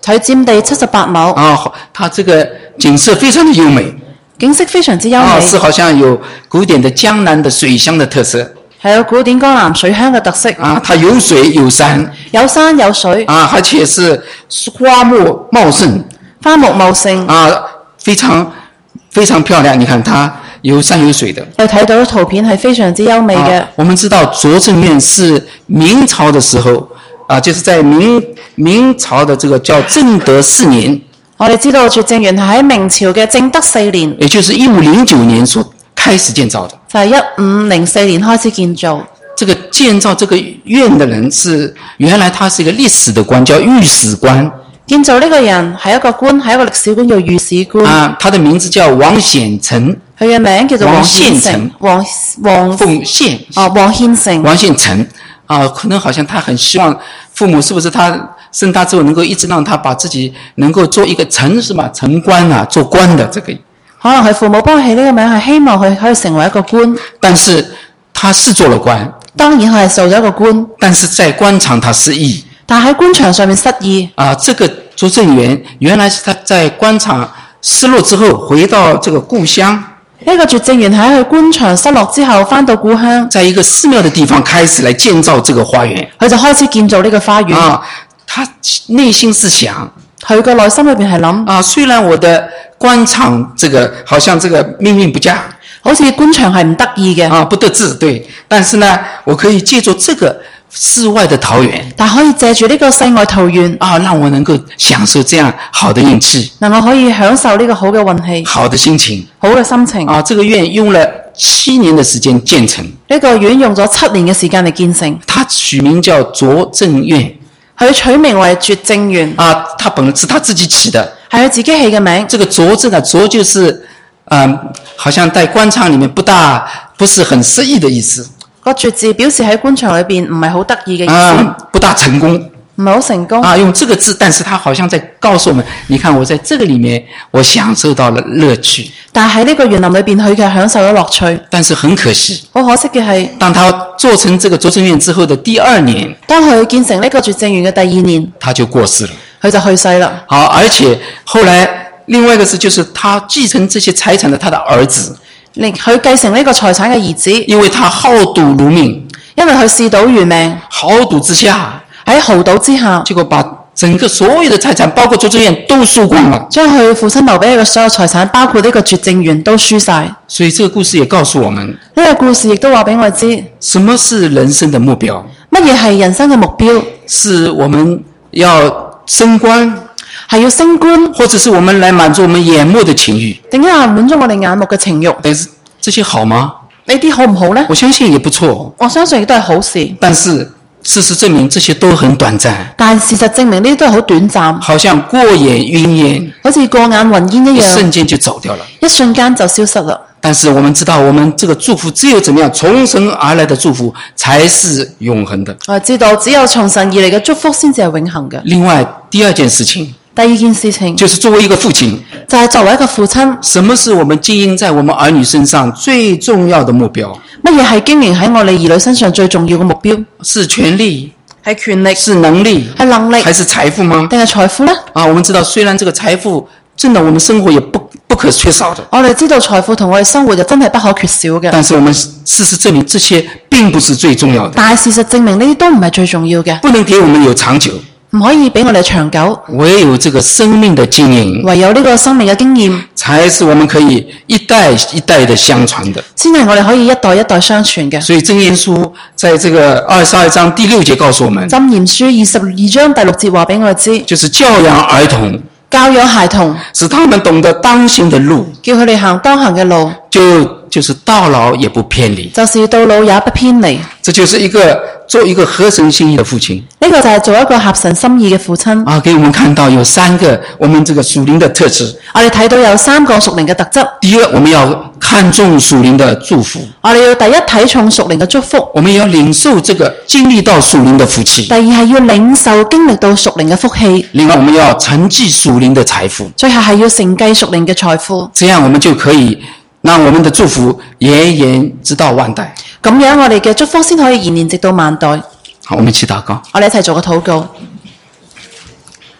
佢佔地七十八畝。 啊，它这个景色非常的优美。 景色非常之優美。 啊，是好像有古典的江南的水鄉的特色。 係有古典江南水鄉嘅特色。 啊，它有水有山。 有山有水。 啊，而且是花木茂盛。 花木茂盛。 啊，非常非常漂亮。你看它有山有水的。 我睇到圖片係非常之優美嘅。 啊，我們知道拙政院是明朝的時候，啊，就是在明明朝的這個叫正德四年。 我哋知道拙政園係喺明朝嘅正德四年， 也就是一五零九年所開始建造的。 就係一五零四年開始建造。 這個建造這個院的人是原來他是一個歷史的官，叫御史官。 建造呢個人係一個官，係一個歷史官，叫御史官。 啊，他的名字叫王顯成。 佢嘅名叫做王獻成。王王奉獻。 哦，王獻成。 王獻成。啊，可能好像他很希望父母是不是他生他之後能夠一直讓他把自己能夠做一個臣，是嘛？臣官啊，做官的這個。 可能係父母幫佢起呢個名，係希望佢可以成為一個官。 但是他是做了官。 當然佢係做咗一個官。但是在官場他失意。 但喺官場上面失意。 啊，這個拙政園原來是他在官場失落之後回到這個故鄉。 呢個拙政園喺佢官場失落之後返到故鄉， 在一個寺廟的地方開始來建造這個花園。 佢就開始建造呢個花園。 啊，他內心是想， 佢個內心裏邊係諗啊，雖然我的官場這個好像這個命運不佳， 好似官場係唔得意嘅， 啊，不得志，對，但是呢，我可以借助這個世外的桃源， 但可以借住呢個世外桃源啊，讓我能夠享受這樣好的運氣， 能夠可以享受呢個好嘅運氣， 好的心情， 好嘅心情。 啊，這個院用了七年的時間建成。 呢個院用咗七年嘅時間嚟建成。 它取名叫拙政院， 佢取名為拙政園。 啊，它本來是他自己起的， 係佢自己起嘅名。 這個拙字呢，拙就是，嗯、呃，好像在官場裡面不大不是很適意的意思。 個拙字表示喺官場裏邊唔係好得意嘅意思， 啊，不大成功， 唔係好成功。 啊，用這個字，但是他好像在告訴我們，你看我在這個裡面，我享受到了樂趣。 但係喺呢個園林裏邊，佢卻享受咗樂趣。 但是很可惜， 好可惜嘅係， 當他做成這個拙政院之後的第二年， 當佢建成呢個拙政園嘅第二年， 他就過世了， 佢就去世啦。 好，而且後來另外一個事就是他繼承這些財產的他的兒子。 佢繼承呢個財產嘅兒子， 因為他好賭如命， 因為佢嗜賭如命， 豪賭之下， 喺豪賭之下， 結果把整個所有的財產，包括拙政院都輸光了， 將佢父親留俾佢嘅所有財產，包括呢個拙政園都輸晒。 所以這個故事也告訴我們， 呢個故事亦都話俾我知， 什麼是人生的目標？ 乜嘢係人生嘅目標？ 是我們要升官， 係要升官， 或者是我們來滿足我們眼目的情慾， 定係滿足我哋眼目嘅情慾？ 但是這些好嗎？ 呢啲好唔好呢？ 我相信也不錯， 我相信亦都係好事。但是事實證明這些都很短暫。 但事實證明呢啲都係好短暫， 好像過眼雲煙， 好似過眼雲煙一樣， 一瞬間就走掉了， 一瞬間就消失了。但是我們知道，我們這個祝福只有怎麼樣從神而來的祝福才是永恆的。 我知道只有從神而嚟嘅祝福先至係永恆嘅。 另外第二件事情， 第二件事情就是作為一個父親， 就係作為一個父親， 什麼是我們經營在我們兒女身上最重要的目標？ 乜嘢係經營喺我哋兒女身上最重要嘅目標？ 是權力， 係權力， 是能力， 係能力， 還是財富嗎？ 定係財富呢？ 啊，我們知道雖然這個財富真的我們生活也不不可缺少的， 我哋知道財富同我哋生活就真係不可缺少嘅。 但是我們事實證明這些並不是最重要的。 但係事實證明呢啲都唔係最重要嘅， 不能給我們有長久， 唔可以俾我哋長久。 唯有這個生命的經營， 唯有呢個生命嘅經驗， 才是我們可以一代一代的相傳的， 先係我哋可以一代一代相傳嘅。 所以箴言書在這個二十二章第六節告訴我們， 箴言書二十二章第六節話俾我哋知， 就是教養兒童， 教養孩童， 使他們懂得當行的路， 叫佢哋行當行嘅路， 就就是到老也不偏離， 就是到老也不偏離。 這就是一個做一個合神心意的父親。 呢個就係做一個合神心意嘅父親。 啊，給我們看到有三個我們這個屬靈的特質。 我哋睇到有三個屬靈嘅特質。 第一，我們要看重屬靈的祝福。 我哋要第一睇重屬靈嘅祝福。 我們要領受這個經歷到屬靈的福氣。 第二係要領受經歷到屬靈嘅福氣。 另外，我們要承繼屬靈的財富。 最後係要承繼屬靈嘅財富。 這樣我們就可以讓我們的祝福延延直到萬代。 咁樣我哋嘅祝福先可以延延直到萬代。 好，我們一起禱告。 我哋一齊做個禱告。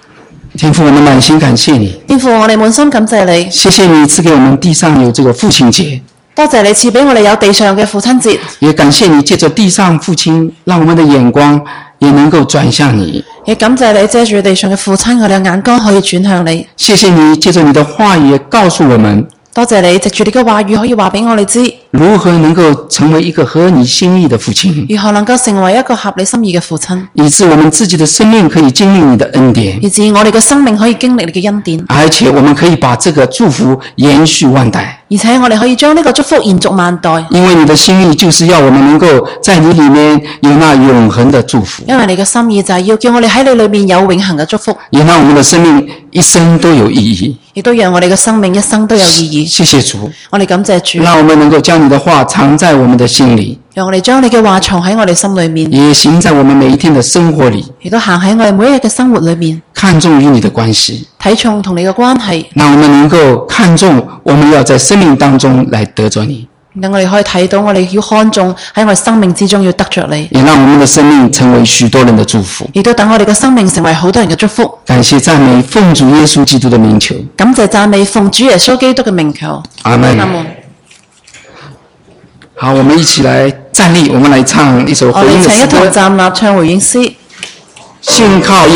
天父，我们满心感谢你。 天父，我哋滿心感謝你。 謝謝你賜給我們地上有這個父親節。 多謝你賜俾我哋有地上嘅父親節。 也感謝你借着地上父親，讓我們的眼光也能夠轉向你。 也感謝你借住地上嘅父親，我哋嘅眼光可以轉向你。 謝謝你借着你的話語告訴我們。 多謝你藉住你嘅話語可以話俾我哋知， 如何能夠成為一個合你心意的父親， 如何能夠成為一個合你心意嘅父親， 以致我們自己的生命可以經歷你的恩典， 以致我哋嘅生命可以經歷你嘅恩典， 而且我們可以把這個祝福延續萬代， 而且我哋可以將呢個祝福延續萬代， 因為你的心意就是要我們能夠在你裡面有那永恆的祝福， 因為你嘅心意就係要叫我哋喺你裡面有永恆嘅祝福， 也讓我們的生命一生都有意義， 亦都讓我哋嘅生命一生都有意義。 謝謝主， 我哋感謝主， 讓我們能夠將你的話藏在我們的心裡， 讓我哋將你嘅話藏喺我哋心裡面， 也行在我們每一天的生活裡， 亦都行喺我哋每一日嘅生活裡面， 看重與你的關係， 睇重同你嘅關係， 讓我們能夠看重我們要在生命當中來得着你， 等我哋可以睇到我哋要看重喺我哋生命之中要得着你， 也讓我們的生命成為許多人的祝福， 亦都等我哋嘅生命成為好多人嘅祝福。 感謝讚美奉主耶穌基督的名求， 感謝讚美奉主耶穌基督嘅名求。 阿門。 阿門。 好，我們一起來站立，我們來唱一首回應的詩歌。 我哋請一同站立唱回應詩。 信靠